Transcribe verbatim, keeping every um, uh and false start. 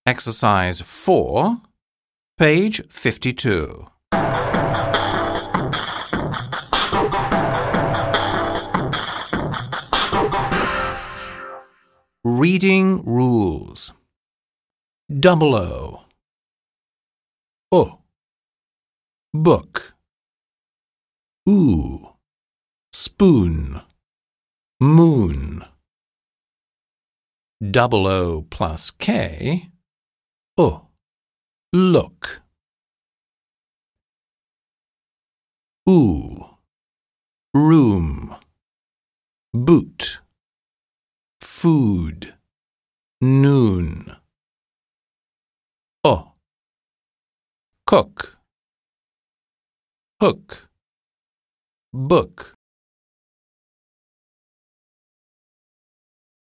Exercise four, page fifty-two. Reading rules. Double O. O. Book. Oo. Spoon. Moon. Double O plus K. O. Look. Oo. Room. Boot. Food. Noon. O. Cook. Hook. Book.